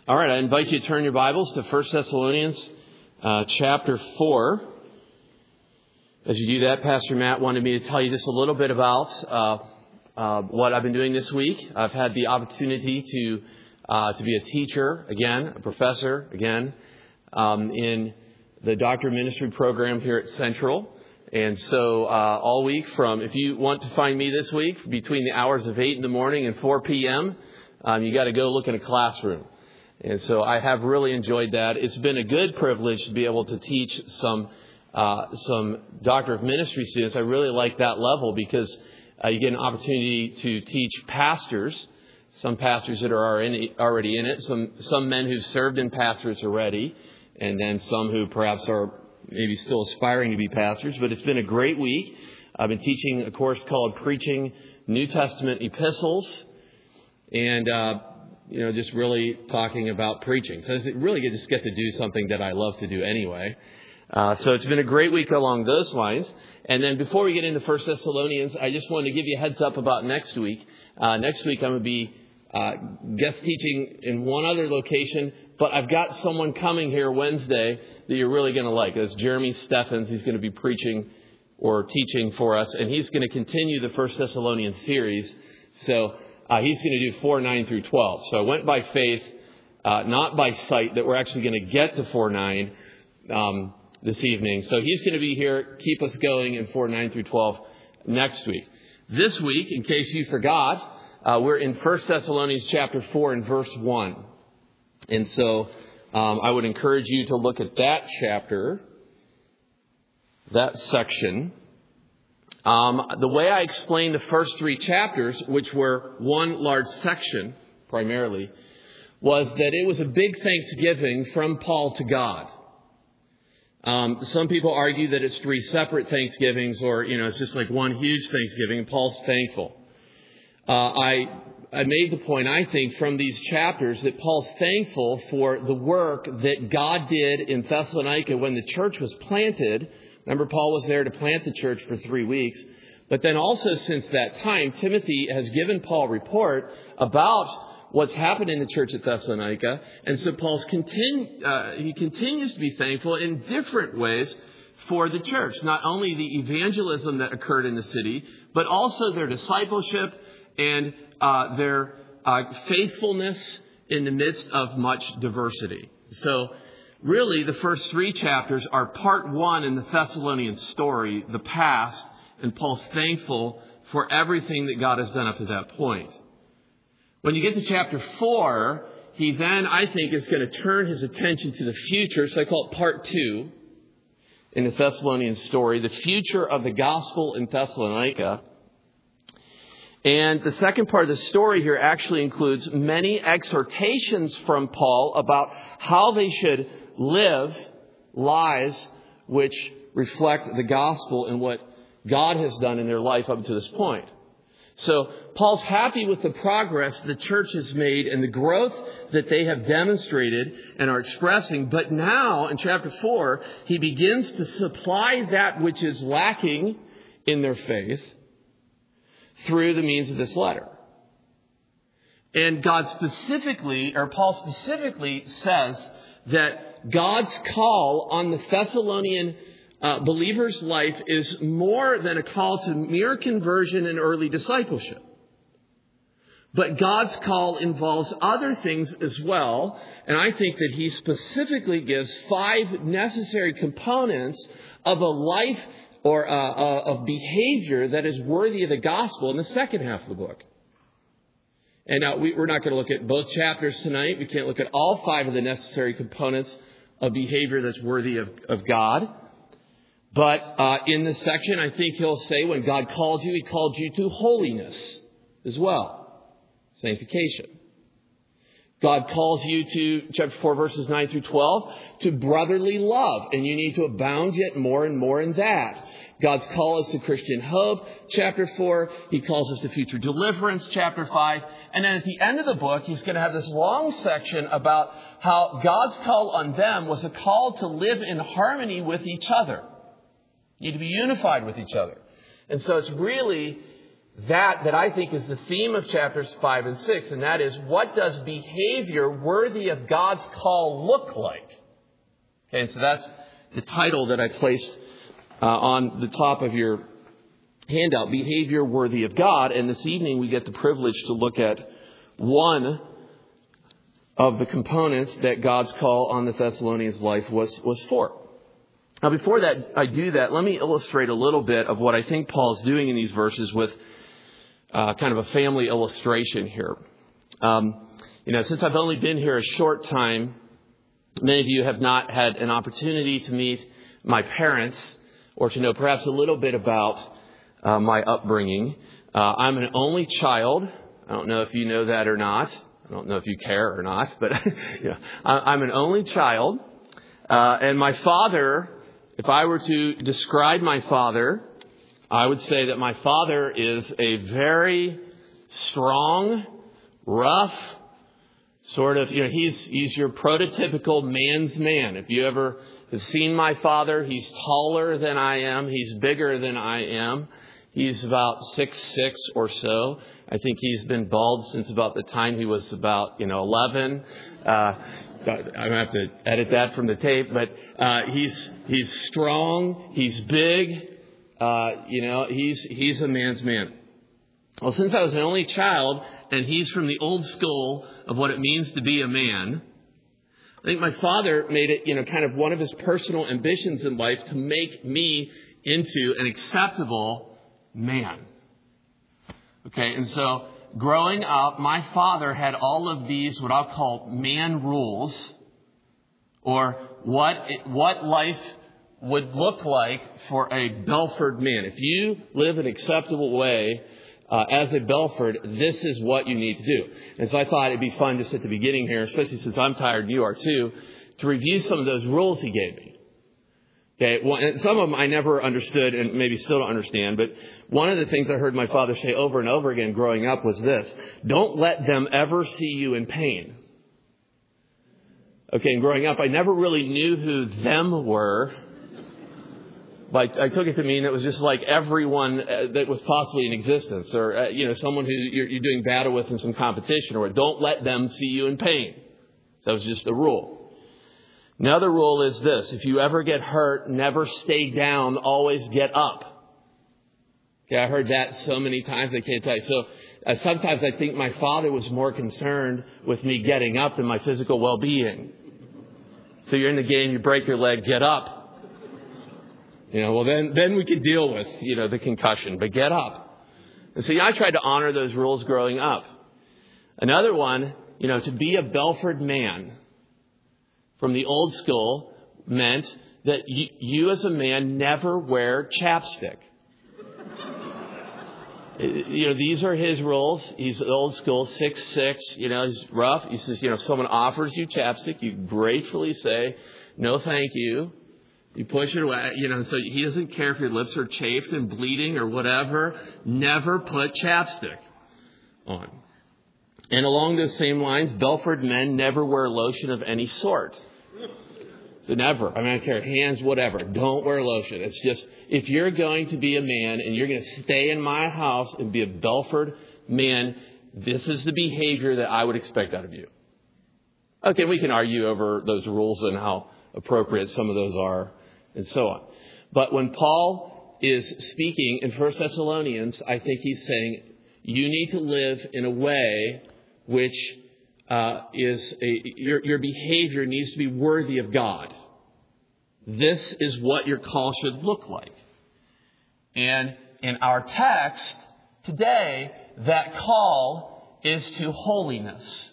All right, I invite you to turn your Bibles to 1 Thessalonians chapter 4. As you do that, Pastor Matt wanted me to tell you just a little bit about what I've been doing this week. I've had the opportunity to be a teacher again, a professor again, in the Doctor of Ministry program here at Central. And so all week if you want to find me this week, between the hours of 8 in the morning and 4 p.m., you got to go look in a classroom. And so I have really enjoyed that. It's been a good privilege to be able to teach some Doctor of Ministry students. I really like that level because you get an opportunity to teach pastors, some pastors that are already in it, some men who've served in pastors already, and then some who perhaps are maybe still aspiring to be pastors. But it's been a great week. I've been teaching a course called Preaching New Testament Epistles, and just really talking about preaching. So I really just get to do something that I love to do anyway. So it's been a great week along those lines. And then before we get into 1 Thessalonians, I just wanted to give you a heads up about next week. Next week I'm going to be guest teaching in one other location, but I've got someone coming here Wednesday that you're really going to like. It's Jeremy Steffens. He's going to be preaching or teaching for us, and he's going to continue the 1 Thessalonians series. So he's going to do 4:9 through 12. So I went by faith, not by sight, that we're actually going to get to 4:9 this evening. So he's going to be here, keep us going in 4:9 through 12 next week. This week, in case you forgot, we're in 1 Thessalonians chapter 4 and verse 1. And so I would encourage you to look at that chapter, that section. The way I explained the first three chapters, which were one large section primarily, was that it was a big thanksgiving from Paul to God. Some people argue that it's three separate thanksgivings, or it's just like one huge thanksgiving, and Paul's thankful. I made the point, I think, from these chapters that Paul's thankful for the work that God did in Thessalonica when the church was planted. Remember, Paul was there to plant the church for 3 weeks. But then also since that time, Timothy has given Paul a report about what's happened in the church at Thessalonica. And so Paul continues to be thankful in different ways for the church. Not only the evangelism that occurred in the city, but also their discipleship and their faithfulness in the midst of much diversity. So really, the first three chapters are part one in the Thessalonian story, the past, and Paul's thankful for everything that God has done up to that point. When you get to chapter 4, he then, I think, is going to turn his attention to the future. So I call it part 2 in the Thessalonian story, the future of the gospel in Thessalonica. And the second part of the story here actually includes many exhortations from Paul about how they should live lives which reflect the gospel and what God has done in their life up to this point. So Paul's happy with the progress the church has made and the growth that they have demonstrated and are expressing. But now, in chapter 4, he begins to supply that which is lacking in their faith through the means of this letter. And Paul specifically says that God's call on the Thessalonian believer's life is more than a call to mere conversion and early discipleship. But God's call involves other things as well. And I think that he specifically gives 5 necessary components of a life or of behavior that is worthy of the gospel in the second half of the book. And now we're not going to look at both chapters tonight. We can't look at all 5 of the necessary components of behavior that's worthy of God. But in this section, I think he'll say when God called you, he called you to holiness as well. Sanctification. God calls you to, chapter 4, verses 9 through 12, to brotherly love. And you need to abound yet more and more in that. God's call is to Christian hope, chapter 4. He calls us to future deliverance, chapter 5. And then at the end of the book, he's going to have this long section about how God's call on them was a call to live in harmony with each other. You need to be unified with each other. And so it's really that I think is the theme of chapters 5 and 6, and that is, what does behavior worthy of God's call look like? Okay, and so that's the title that I placed on the top of your handout, Behavior Worthy of God. And this evening we get the privilege to look at one of the components that God's call on the Thessalonians' life was for. Now, before that, I do that, let me illustrate a little bit of what I think Paul's doing in these verses with kind of a family illustration here. Since I've only been here a short time, many of you have not had an opportunity to meet my parents or to know perhaps a little bit about my upbringing. I'm an only child. I don't know if you know that or not. I don't know if you care or not, but I'm an only child. And my father, if I were to describe my father, I would say that my father is a very strong, rough, sort of, he's your prototypical man's man. If you ever have seen my father, he's taller than I am. He's bigger than I am. He's about 6'6" or so. I think he's been bald since about the time he was about, 11. I'm going to have to edit that from the tape, but he's strong. He's big. He's a man's man. Well, since I was an only child and he's from the old school of what it means to be a man, I think my father made it, kind of one of his personal ambitions in life to make me into an acceptable man. Okay, and so growing up, my father had all of these, what I'll call man rules, or what life would look like for a Belford man. If you live an acceptable way as a Belford, this is what you need to do. And so I thought it'd be fun just at the beginning here, especially since I'm tired and you are too, to review some of those rules he gave me. Okay, well, and some of them I never understood and maybe still don't understand, but one of the things I heard my father say over and over again growing up was this: don't let them ever see you in pain. Okay, and growing up, I never really knew who them were. Like, I took it to mean it was just like everyone that was possibly in existence, or, someone who you're doing battle with in some competition, or don't let them see you in pain. That was just a rule. Another rule is this: if you ever get hurt, never stay down, always get up. Okay, I heard that so many times I can't tell you. So sometimes I think my father was more concerned with me getting up than my physical well-being. So you're in the game, you break your leg, get up. Then we could deal with, the concussion, but get up. And so I tried to honor those rules growing up. Another one, to be a Belford man from the old school meant that you as a man never wear chapstick. These are his rules. He's old school, 6'6", he's rough. He says, if someone offers you chapstick, you gratefully say, no, thank you. You push it away, so he doesn't care if your lips are chafed and bleeding or whatever. Never put chapstick on. And along those same lines, Belford men never wear lotion of any sort. Never. I don't care. Hands, whatever. Don't wear lotion. It's just, if you're going to be a man and you're going to stay in my house and be a Belford man, this is the behavior that I would expect out of you. Okay, we can argue over those rules and how appropriate some of those are and so on. But when Paul is speaking in 1 Thessalonians, I think he's saying you need to live in a way which your behavior needs to be worthy of God. This is what your call should look like. And in our text today, that call is to holiness.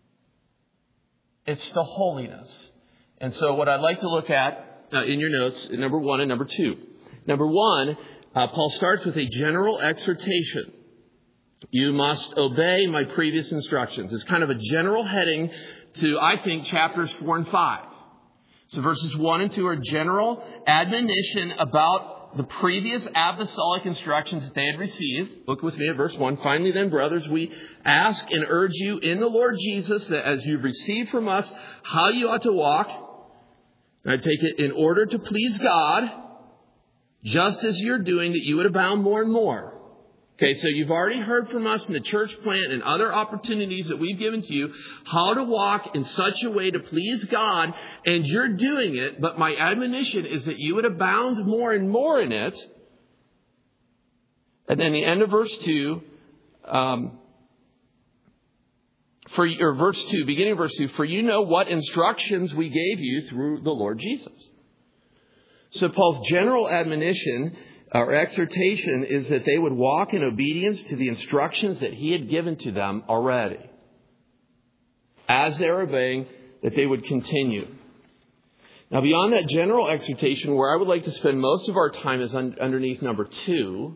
It's to holiness. And so what I'd like to look at in your notes, number 1 and number 2. Number 1, Paul starts with a general exhortation. You must obey my previous instructions. It's kind of a general heading to, I think, chapters 4 and 5. So verses 1 and 2 are general admonition about the previous apostolic instructions that they had received. Look with me at verse 1. Finally then, brothers, we ask and urge you in the Lord Jesus that as you've received from us how you ought to walk, I take it in order to please God, just as you're doing, that you would abound more and more. Okay, so you've already heard from us in the church plant and other opportunities that we've given to you how to walk in such a way to please God, and you're doing it, but my admonition is that you would abound more and more in it. And then the end of verse 2, beginning of verse 2, for you know what instructions we gave you through the Lord Jesus. So Paul's general admonition or exhortation is that they would walk in obedience to the instructions that he had given to them already. As they're obeying, that they would continue. Now, beyond that general exhortation, where I would like to spend most of our time is underneath number 2.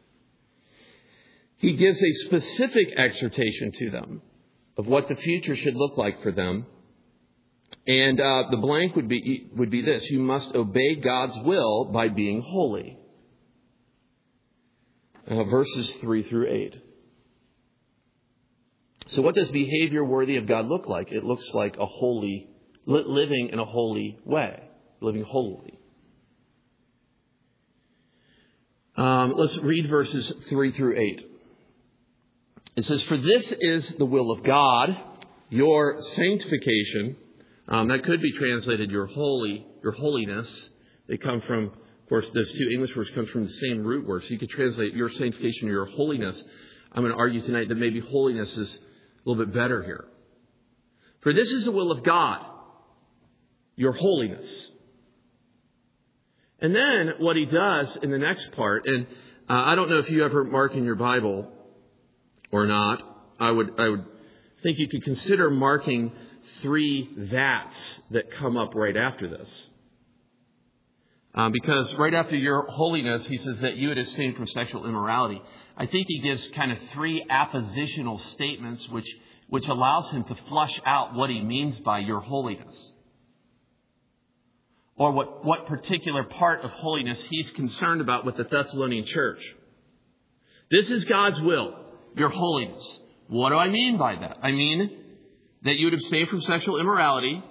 He gives a specific exhortation to them of what the future should look like for them. And the blank would be this: you must obey God's will by being holy. Verses 3 through 8. So what does behavior worthy of God look like? It looks like living in a holy way, living holily. Let's read verses 3 through 8. It says, for this is the will of God, your sanctification. That could be translated your holiness. They come from, of course, those two English words come from the same root word. So you could translate your sanctification or your holiness. I'm going to argue tonight that maybe holiness is a little bit better here. For this is the will of God, your holiness. And then what he does in the next part, and I don't know if you ever mark in your Bible or not. I would think you could consider marking 3 that's that come up right after this. Because right after your holiness, he says that you would abstain from sexual immorality. I think he gives kind of 3 appositional statements which allows him to flush out what he means by your holiness. Or what particular part of holiness he's concerned about with the Thessalonian church. This is God's will, your holiness. What do I mean by that? I mean that you would abstain from sexual immorality.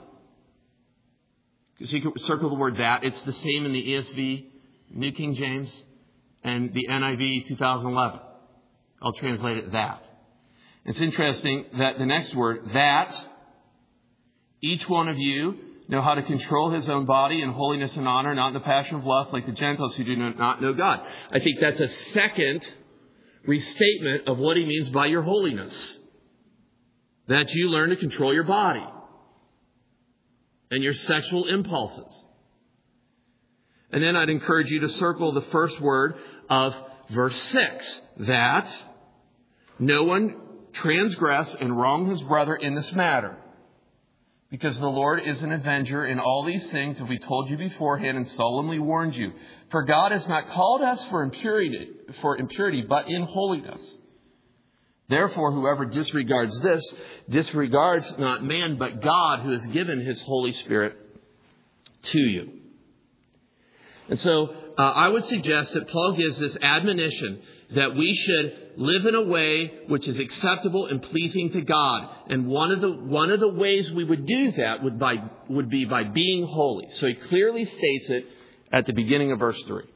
So you can circle the word that. It's the same in the ESV, New King James, and the NIV 2011. I'll translate it that. It's interesting that the next word, that each one of you know how to control his own body in holiness and honor, not in the passion of lust like the Gentiles who do not know God. I think that's a second restatement of what he means by your holiness. That you learn to control your body and your sexual impulses. And then I'd encourage you to circle the first word of verse 6. That no one transgress and wrong his brother in this matter. Because the Lord is an avenger in all these things that we told you beforehand and solemnly warned you. For God has not called us for impurity, but in holiness. Therefore, whoever disregards this, disregards not man, but God, who has given his Holy Spirit to you. And so I would suggest that Paul gives this admonition that we should live in a way which is acceptable and pleasing to God. And one of the ways we would do that would be by being holy. So he clearly states it at the beginning of verse 3.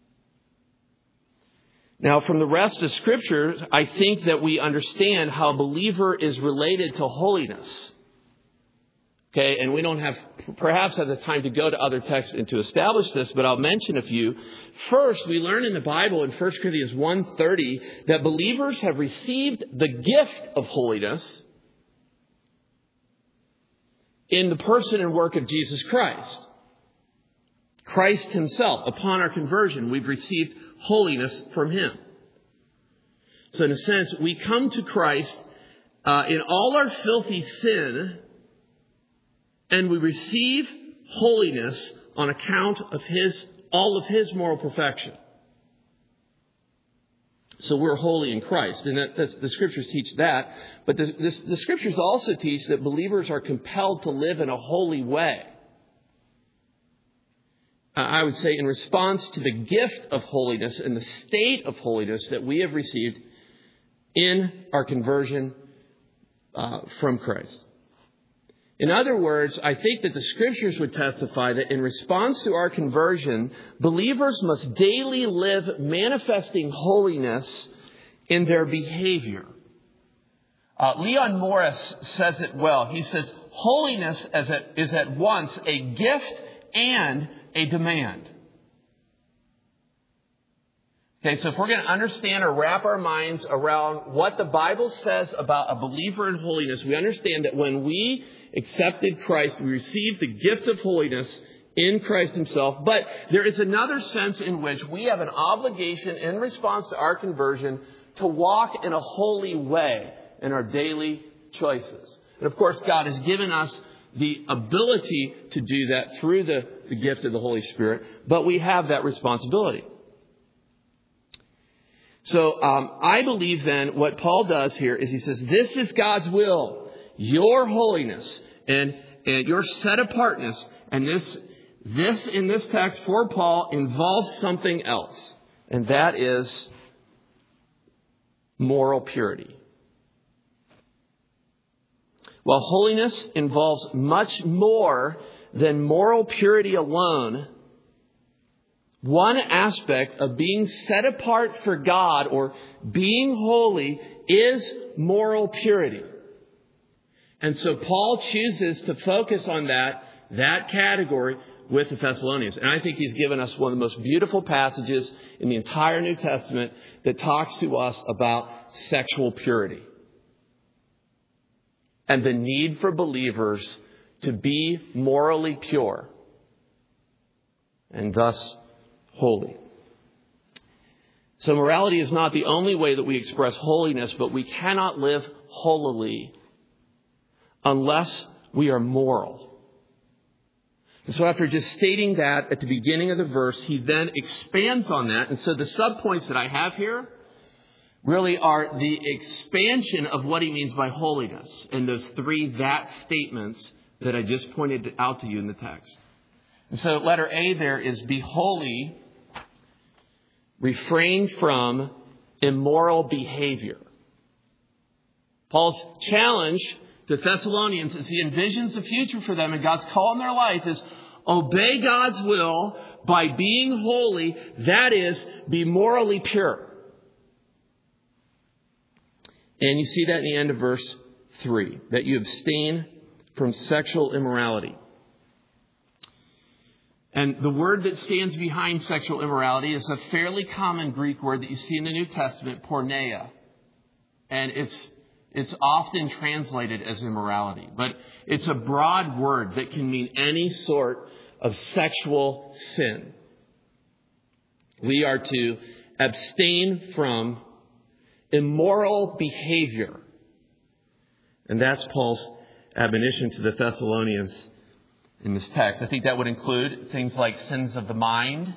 Now, from the rest of Scripture, I think that we understand how a believer is related to holiness. Okay, and we don't perhaps have the time to go to other texts and to establish this, but I'll mention a few. First, we learn in the Bible in 1 Corinthians 1:30 that believers have received the gift of holiness in the person and work of Jesus Christ. Christ himself, upon our conversion, we've received holiness from him. So in a sense, we come to Christ in all our filthy sin, and we receive holiness on account of all of his moral perfection. So we're holy in Christ, and the Scriptures teach that. But the Scriptures also teach that believers are compelled to live in a holy way. I would say in response to the gift of holiness and the state of holiness that we have received in our conversion from Christ. In other words, I think that the Scriptures would testify that in response to our conversion, believers must daily live manifesting holiness in their behavior. Leon Morris says it well. He says, holiness is at once a gift and a demand. Okay, so if we're going to understand or wrap our minds around what the Bible says about a believer in holiness, we understand that when we accepted Christ, we received the gift of holiness in Christ himself. But there is another sense in which we have an obligation in response to our conversion to walk in a holy way in our daily choices. And of course, God has given us the ability to do that through the gift of the Holy Spirit, but we have that responsibility. So I believe then what Paul does here is he says, this is God's will, your holiness and your set apartness. And this in this text for Paul involves something else. And that is moral purity. While holiness involves much more than moral purity alone, one aspect of being set apart for God or being holy is moral purity. And so Paul chooses to focus on that category with the Thessalonians. And I think he's given us one of the most beautiful passages in the entire New Testament that talks to us about sexual purity and the need for believers to be morally pure and thus holy. So morality is not the only way that we express holiness, but we cannot live holily unless we are moral. And so after just stating that at the beginning of the verse, he then expands on that. And so the subpoints that I have here really are the expansion of what he means by holiness and those three that statements that I just pointed out to you in the text. And so letter A there is be holy, refrain from immoral behavior. Paul's challenge to Thessalonians as he envisions the future for them and God's call in their life is obey God's will by being holy, that is, be morally pure. And you see that in the end of verse 3, that you abstain from sexual immorality. And the word that stands behind sexual immorality is a fairly common Greek word that you see in the New Testament, porneia. And it's often translated as immorality. But it's a broad word that can mean any sort of sexual sin. We are to abstain from immoral behavior. And that's Paul's admonition to the Thessalonians in this text. I think that would include things like sins of the mind,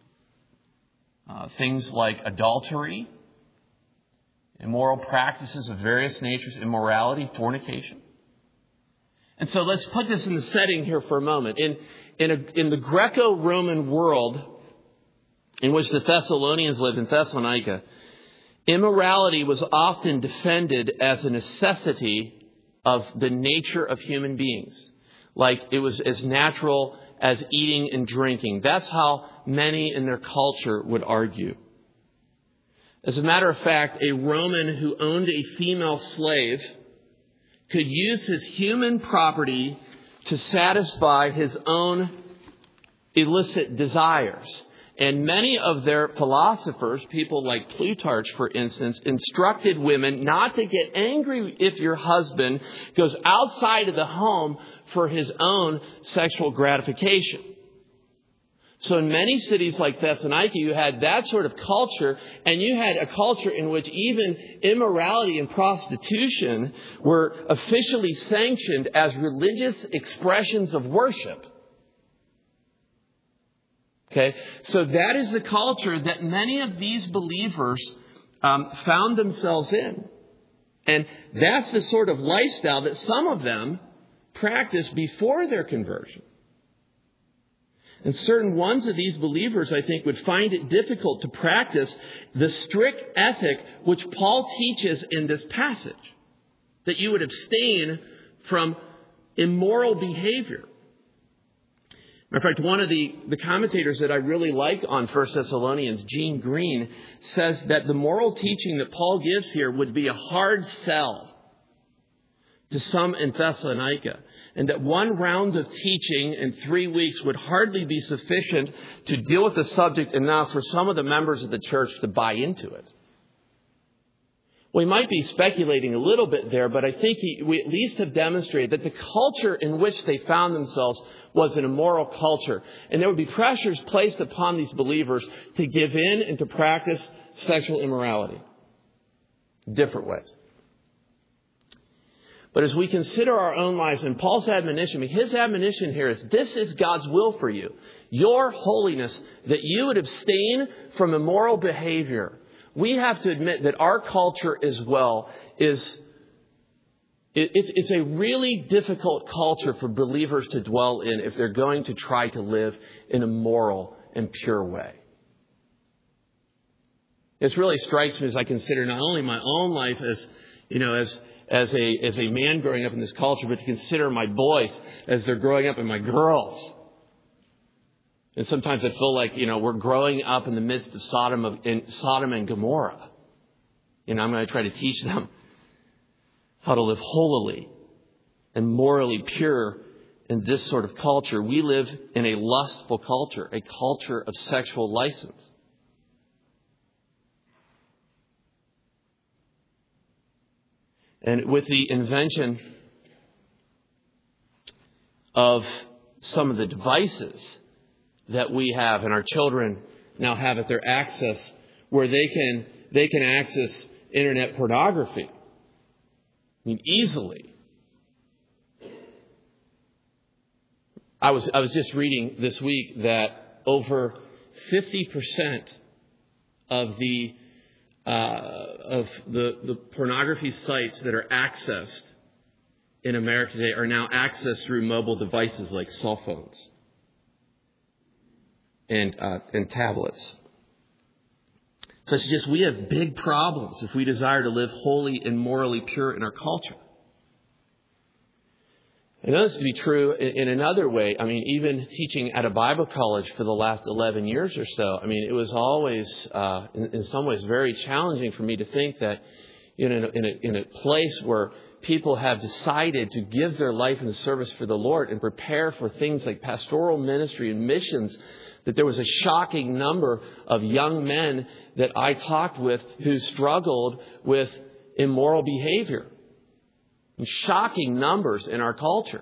things like adultery, immoral practices of various natures, immorality, fornication. And so let's put this in the setting here for a moment. In the Greco-Roman world in which the Thessalonians lived in Thessalonica, immorality was often defended as a necessity of the nature of human beings. Like it was as natural as eating and drinking. That's how many in their culture would argue. As a matter of fact, a Roman who owned a female slave could use his human property to satisfy his own illicit desires. And many of their philosophers, people like Plutarch, for instance, instructed women not to get angry if your husband goes outside of the home for his own sexual gratification. So in many cities like Thessalonica, you had that sort of culture, and you had a culture in which even immorality and prostitution were officially sanctioned as religious expressions of worship. Okay, so that is the culture that many of these believers found themselves in. And that's the sort of lifestyle that some of them practiced before their conversion. And certain ones of these believers, I think, would find it difficult to practice the strict ethic which Paul teaches in this passage. That you would abstain from immoral behavior. In fact, one of the commentators that I really like on 1 Thessalonians, Gene Green, says that the moral teaching that Paul gives here would be a hard sell to some in Thessalonica, and that one round of teaching in 3 weeks would hardly be sufficient to deal with the subject enough for some of the members of the church to buy into it. We might be speculating a little bit there, but I think we at least have demonstrated that the culture in which they found themselves was an immoral culture. And there would be pressures placed upon these believers to give in and to practice sexual immorality. Different ways. But as we consider our own lives, and Paul's admonition, his admonition here is, this is God's will for you. Your holiness, that you would abstain from immoral behavior. We have to admit that our culture as well it's a really difficult culture for believers to dwell in if they're going to try to live in a moral and pure way. This really strikes me as I consider not only my own life as a man growing up in this culture, but to consider my boys as they're growing up and my girls. And sometimes I feel like, we're growing up in the midst of Sodom and Gomorrah. I'm going to try to teach them how to live holily and morally pure in this sort of culture. We live in a lustful culture, a culture of sexual license. And with the invention of some of the devices that we have and our children now have at their access, where they can access internet pornography, easily. I was just reading this week that over 50% of the pornography sites that are accessed in America today are now accessed through mobile devices like cell phones and tablets. So it's just, we have big problems if we desire to live holy and morally pure in our culture. I know this to be true in another way. Even teaching at a Bible college for the last 11 years or so, it was always, in some ways, very challenging for me to think that in a place where people have decided to give their life in service for the Lord and prepare for things like pastoral ministry and missions, that there was a shocking number of young men that I talked with who struggled with immoral behavior. Shocking numbers in our culture.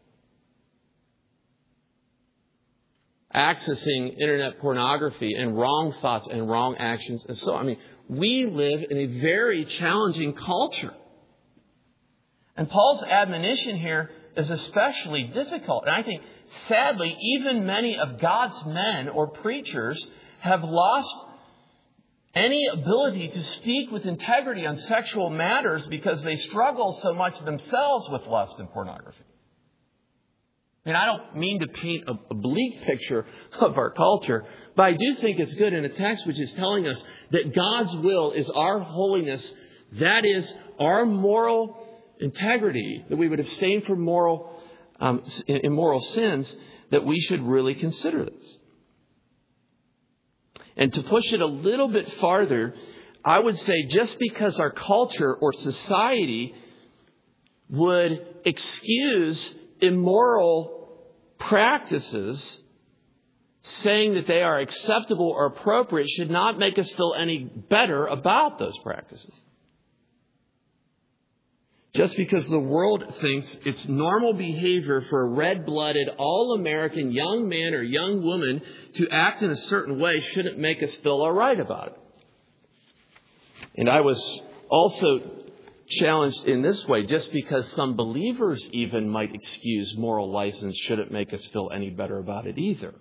Accessing internet pornography and wrong thoughts and wrong actions. And so, we live in a very challenging culture. And Paul's admonition here is especially difficult. And I think, sadly, even many of God's men or preachers have lost any ability to speak with integrity on sexual matters because they struggle so much themselves with lust and pornography. I don't mean to paint a bleak picture of our culture, but I do think it's good in a text which is telling us that God's will is our holiness. That is our moral integrity, that we would abstain from immoral sins, that we should really consider this. And to push it a little bit farther, I would say just because our culture or society would excuse immoral practices, saying that they are acceptable or appropriate, should not make us feel any better about those practices. Just because the world thinks it's normal behavior for a red-blooded, all-American young man or young woman to act in a certain way shouldn't make us feel all right about it. And I was also challenged in this way, just because some believers even might excuse moral license shouldn't make us feel any better about it either.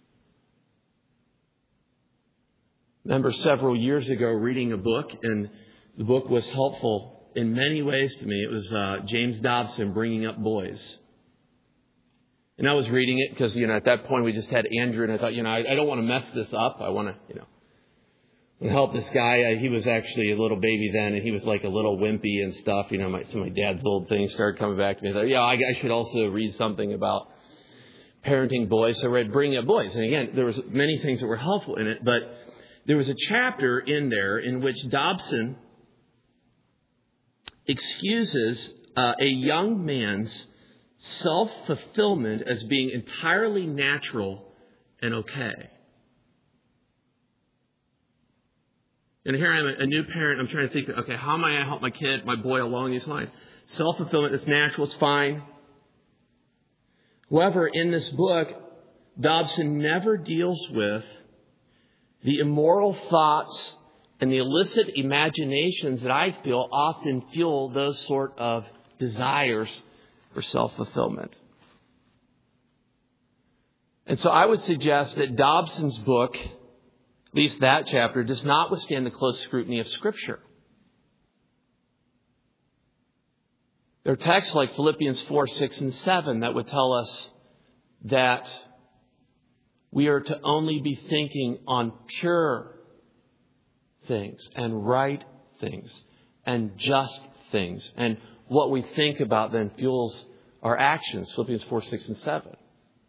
I remember several years ago reading a book, and the book was helpful in many ways to me. It was James Dobson, Bringing Up Boys. And I was reading it because, at that point we just had Andrew, and I thought, I don't want to mess this up. I want to, help this guy. He was actually a little baby then, and he was like a little wimpy and stuff. Some of my dad's old things started coming back to me. I thought, I should also read something about parenting boys, so I read Bringing Up Boys. And again, there was many things that were helpful in it, but there was a chapter in there in which Dobson excuses a young man's self-fulfillment as being entirely natural and okay. And here I am, a new parent. I'm trying to think, okay, how am I going to help my kid, my boy, along these lines? Self-fulfillment is natural, it's fine. However, in this book, Dobson never deals with the immoral thoughts and the illicit imaginations that I feel often fuel those sort of desires for self-fulfillment. And so I would suggest that Dobson's book, at least that chapter, does not withstand the close scrutiny of Scripture. There are texts like Philippians 4, 6, and 7 that would tell us that we are to only be thinking on pure things and right things and just things. And what we think about then fuels our actions, Philippians 4, 6, and 7.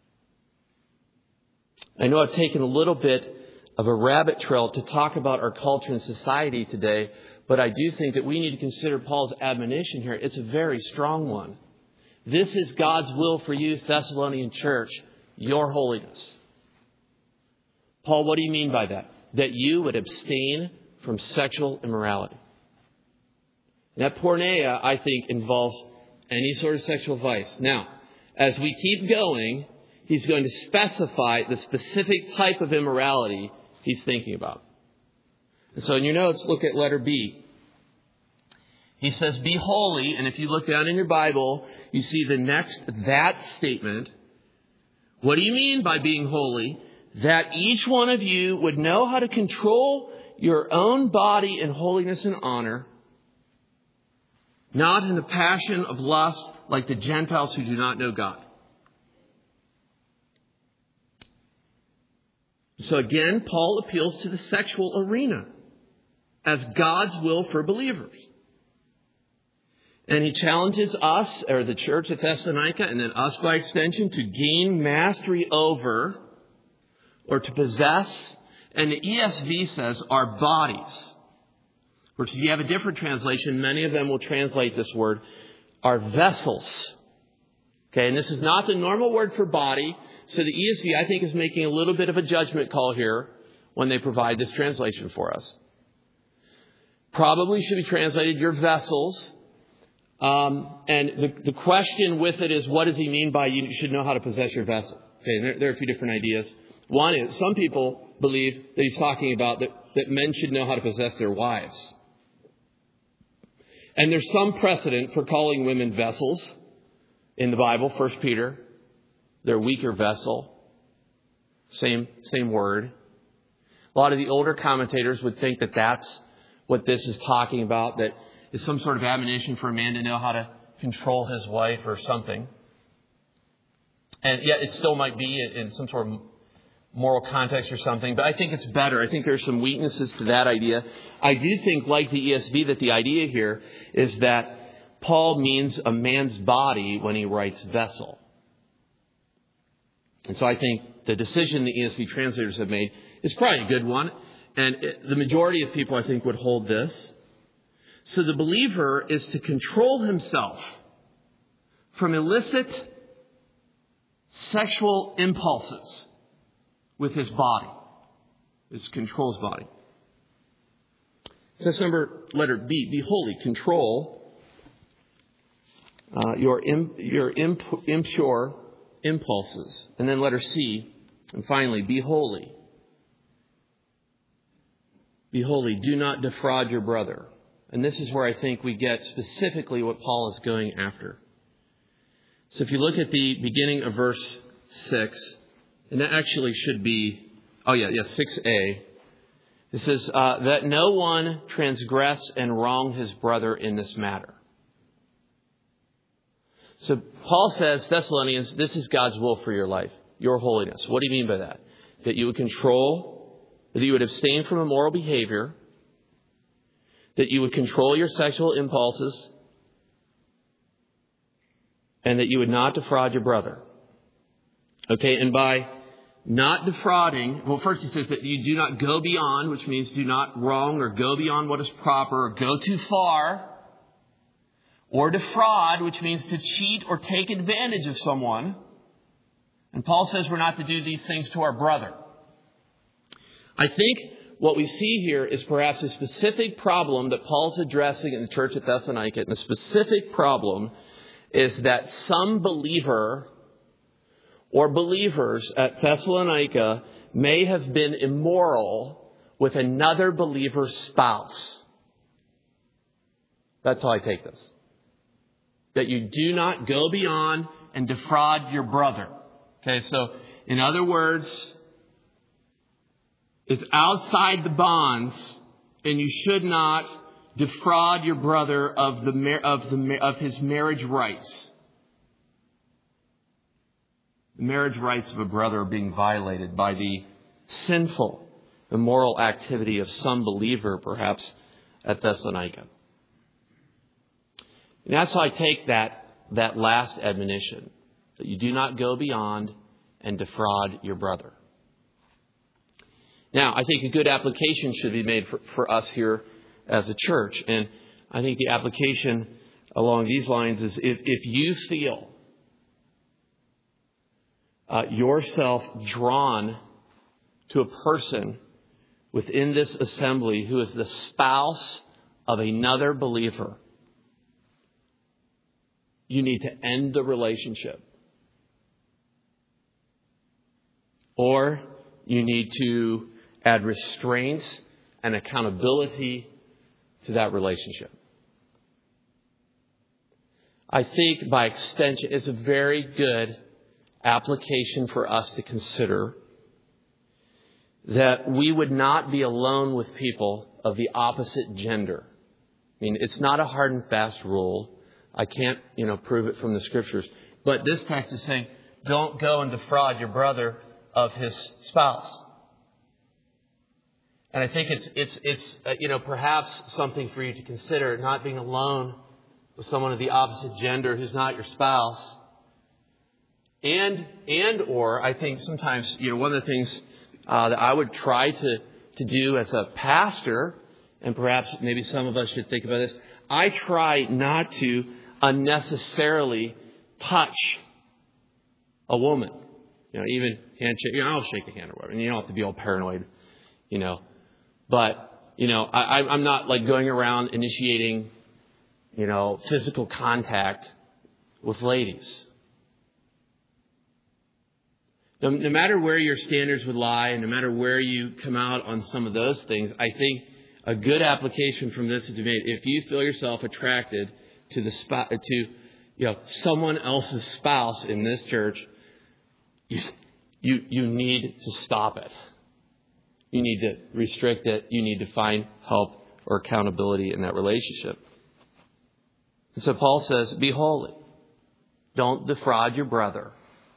I know I've taken a little bit of a rabbit trail to talk about our culture and society today, but I do think that we need to consider Paul's admonition here. It's a very strong one. This is God's will for you, Thessalonian church, your holiness. Paul, what do you mean by that? That you would abstain from sexual immorality. And that porneia, I think, involves any sort of sexual vice. Now, as we keep going, he's going to specify the specific type of immorality he's thinking about. And so in your notes, look at letter B. He says, be holy. And if you look down in your Bible, you see the next that statement. What do you mean by being holy? That each one of you would know how to control your own body in holiness and honor, not in the passion of lust like the Gentiles who do not know God. So again, Paul appeals to the sexual arena as God's will for believers. And he challenges us, or the church at Thessalonica, and then us by extension, to gain mastery over, or to possess, and the ESV says, our bodies. Which if you have a different translation, many of them will translate this word, our vessels. Okay, and this is not the normal word for body. So the ESV, I think, is making a little bit of a judgment call here when they provide this translation for us. Probably should be translated, your vessels. And the question with it is, what does he mean by you should know how to possess your vessel? Okay, there are a few different ideas. One is, some people believe that he's talking about that men should know how to possess their wives. And there's some precedent for calling women vessels in the Bible. 1 Peter, their weaker vessel. Same word. A lot of the older commentators would think that that's what this is talking about, that is some sort of admonition for a man to know how to control his wife or something. And yet it still might be in some sort of moral context or something, but I think it's better. I think there's some weaknesses to that idea. I do think, like the ESV, that the idea here is that Paul means a man's body when he writes vessel. And so I think the decision the ESV translators have made is probably a good one. And the majority of people, I think, would hold this. So the believer is to control himself from illicit sexual impulses with his body. It controls body. So that's letter B. Be holy. Control your impure impulses. And then letter C. And finally, be holy. Be holy. Do not defraud your brother. And this is where I think we get specifically what Paul is going after. So if you look at the beginning of verse 6, and that actually should be, 6a. It says, that no one transgress and wrong his brother in this matter. So Paul says, Thessalonians, this is God's will for your life, your holiness. What do you mean by that? That you would control, that you would abstain from immoral behavior, that you would control your sexual impulses, and that you would not defraud your brother. Okay, and by not defrauding, well, first he says that you do not go beyond, which means do not wrong or go beyond what is proper or go too far, or defraud, which means to cheat or take advantage of someone. And Paul says we're not to do these things to our brother. I think what we see here is perhaps a specific problem that Paul's addressing in the church at Thessalonica. And the specific problem is that some believer or believers at Thessalonica may have been immoral with another believer's spouse. That's how I take this. That you do not go beyond and defraud your brother. Okay, so in other words, it's outside the bonds, and you should not defraud your brother of his marriage rights. The marriage rights of a brother are being violated by the sinful, immoral activity of some believer, perhaps at Thessalonica. And that's how I take that last admonition, that you do not go beyond and defraud your brother. Now, I think a good application should be made for us here as a church. And I think the application along these lines is if you feel yourself drawn to a person within this assembly who is the spouse of another believer, you need to end the relationship. Or you need to add restraints and accountability to that relationship. I think by extension, it's a very good application for us to consider that we would not be alone with people of the opposite gender. I mean, it's not a hard and fast rule. I can't, prove it from the scriptures. But this text is saying, don't go and defraud your brother of his spouse. And I think it's perhaps something for you to consider, not being alone with someone of the opposite gender who's not your spouse. Or I think sometimes, one of the things that I would try to do as a pastor, and perhaps maybe some of us should think about this, I try not to unnecessarily touch a woman. Even handshake, I'll shake a hand or whatever. And you don't have to be all paranoid, But, I'm not like going around initiating, physical contact with ladies. No matter where your standards would lie and no matter where you come out on some of those things, I think a good application from this is made. If you feel yourself attracted to someone else's spouse in this church, you need to stop it. You need to restrict it. You need to find help or accountability in that relationship. And so Paul says, be holy. Don't defraud your brother.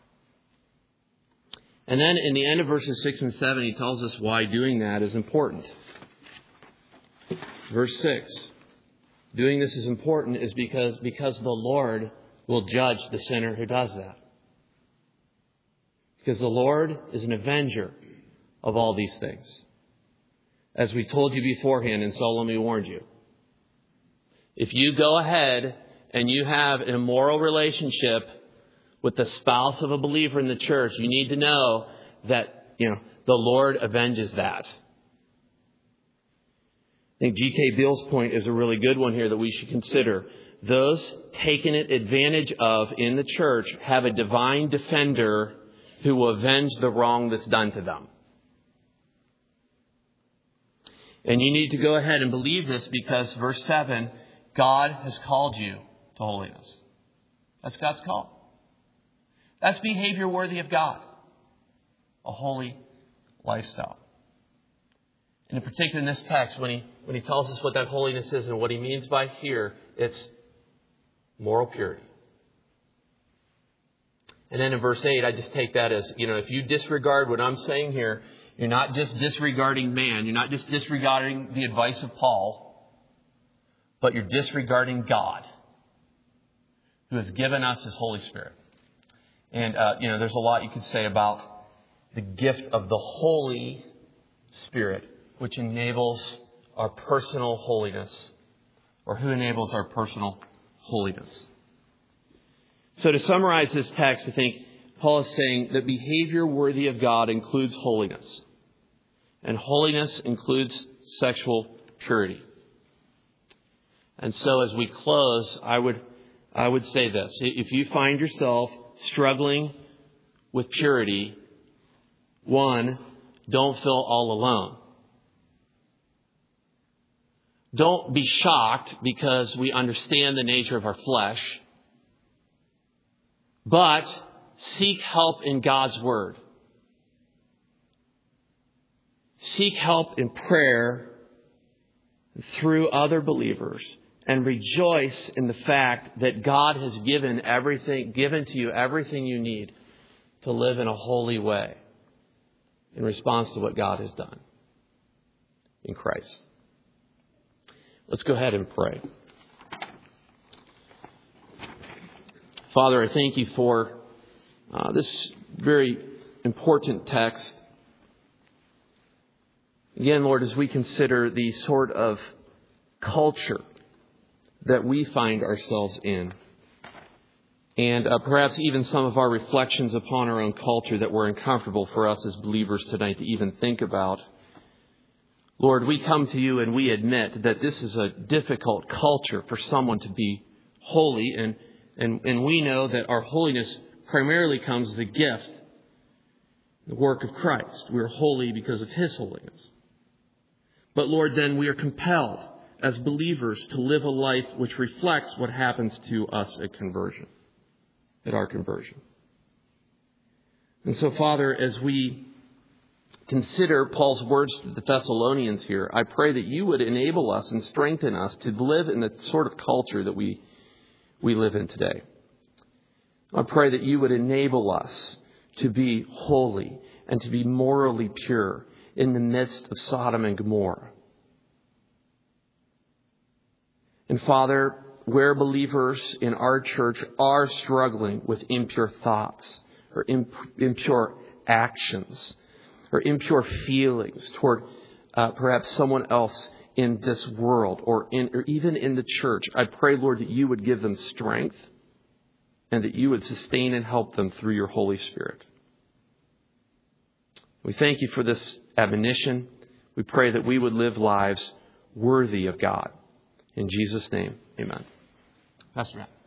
And then in the end of verses 6 and 7, he tells us why doing that is important. Verse 6. Doing this is important is because the Lord will judge the sinner who does that. Because the Lord is an avenger of all these things. As we told you beforehand and solemnly warned you. If you go ahead and you have an immoral relationship with the spouse of a believer in the church, you need to know that, the Lord avenges that. I think G.K. Beale's point is a really good one here that we should consider. Those taken advantage of in the church have a divine defender who will avenge the wrong that's done to them. And you need to go ahead and believe this because verse 7, God has called you to holiness. That's God's call. That's behavior worthy of God. A holy lifestyle. And in particular in this text, when he tells us what that holiness is and what he means by here, it's moral purity. And then in verse 8, I just take that as, if you disregard what I'm saying here, you're not just disregarding man. You're not just disregarding the advice of Paul, but you're disregarding God, who has given us his Holy Spirit. And, there's a lot you could say about the gift of the Holy Spirit, which enables our personal holiness, or who enables our personal holiness. So to summarize this text, I think Paul is saying that behavior worthy of God includes holiness. And holiness includes sexual purity. And so as we close, I would say this. If you find yourself struggling with purity, one, don't feel all alone. Don't be shocked because we understand the nature of our flesh. But seek help in God's Word. Seek help in prayer through other believers. And rejoice in the fact that God has given to you everything you need to live in a holy way in response to what God has done in Christ. Let's go ahead and pray. Father, I thank you for this very important text. Again, Lord, as we consider the sort of culture that we find ourselves in, and perhaps even some of our reflections upon our own culture that were uncomfortable for us as believers tonight to even think about. Lord, we come to you and we admit that this is a difficult culture for someone to be holy, and we know that our holiness primarily comes as a gift, the work of Christ. We are holy because of His holiness. But Lord, then we are compelled as believers to live a life which reflects what happens to us at conversion, at our conversion. And so, Father, as we consider Paul's words to the Thessalonians here, I pray that you would enable us and strengthen us to live in the sort of culture that we live in today. I pray that you would enable us to be holy and to be morally pure in the midst of Sodom and Gomorrah. And Father, where believers in our church are struggling with impure thoughts or impure actions or impure feelings toward perhaps someone else in this world or even in the church, I pray, Lord, that you would give them strength and that you would sustain and help them through your Holy Spirit. We thank you for this admonition. We pray that we would live lives worthy of God. In Jesus' name, amen. Pastor Matt.